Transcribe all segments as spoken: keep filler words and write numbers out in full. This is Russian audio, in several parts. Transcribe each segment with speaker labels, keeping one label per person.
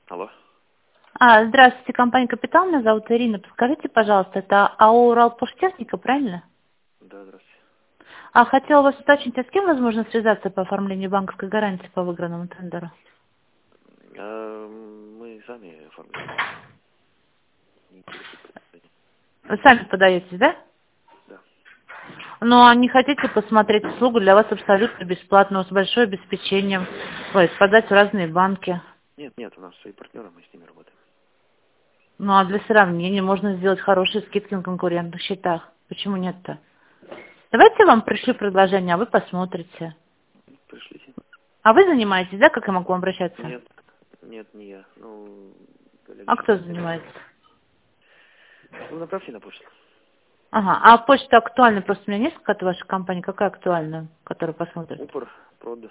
Speaker 1: Алло.
Speaker 2: А, здравствуйте, компания «Капитал», меня зовут Ирина. Подскажите, пожалуйста, это АО «Уралпоштехника», правильно?
Speaker 1: Да, здравствуйте.
Speaker 2: А хотела вас уточнить, а с кем возможно связаться по оформлению банковской гарантии по выигранному тендеру?
Speaker 1: А, мы сами оформляем. Не интересует предложение.
Speaker 2: Вы сами подаетесь, да?
Speaker 1: Да.
Speaker 2: Ну, а не хотите посмотреть услугу для вас абсолютно бесплатно, с большим обеспечением, ой, подать в разные банки?
Speaker 1: Нет, нет, у нас свои партнеры, мы с ними работаем.
Speaker 2: Ну, а для сравнения можно сделать хорошие скидки на конкурентных счетах. Почему нет-то? Давайте я вам пришлю предложение, а вы посмотрите.
Speaker 1: Пришлите.
Speaker 2: А вы занимаетесь, да, как я могу обращаться?
Speaker 1: Нет, нет, не я. Ну, коллега
Speaker 2: А
Speaker 1: сейчас
Speaker 2: кто
Speaker 1: занят.
Speaker 2: занимается?
Speaker 1: Ну, направьте на почту.
Speaker 2: Ага, а почта актуальна? Просто у меня несколько от вашей компании. Какая актуальна, которую посмотрят?
Speaker 1: Упор, прод.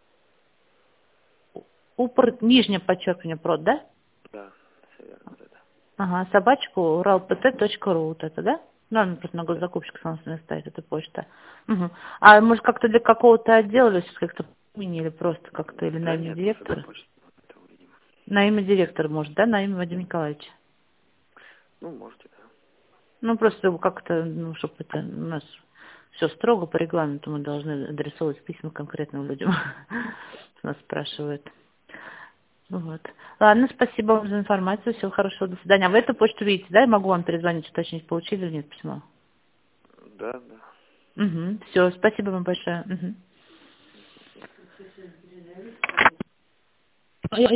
Speaker 2: Упор, нижнее подчеркивание, прод, да?
Speaker 1: Да, все верно, вот это.
Speaker 2: Ага, собачку уралпт.ру, вот это, да? Ну, она просто на госзакупщик самостоятельно ставит, эта почта. Угу. А может как-то для какого-то отдела, или как-то имени, или просто как-то, или на
Speaker 1: Да
Speaker 2: имя
Speaker 1: нет, просто для
Speaker 2: директора?
Speaker 1: почты. Это увидим.
Speaker 2: На имя директора, может, да? На имя Вадима Николаевича?
Speaker 1: Ну, можете, да.
Speaker 2: Ну, просто как-то, ну, чтобы это у нас все строго по регламенту, мы должны адресовывать письма конкретным людям. Нас спрашивают. Вот. Ладно, спасибо вам за информацию. Всего хорошего. До свидания. А вы эту почту видите, да? Я могу вам перезвонить, уточнить, получили или нет письмо?
Speaker 1: Да, да.
Speaker 2: Угу. Все, спасибо вам большое. Угу.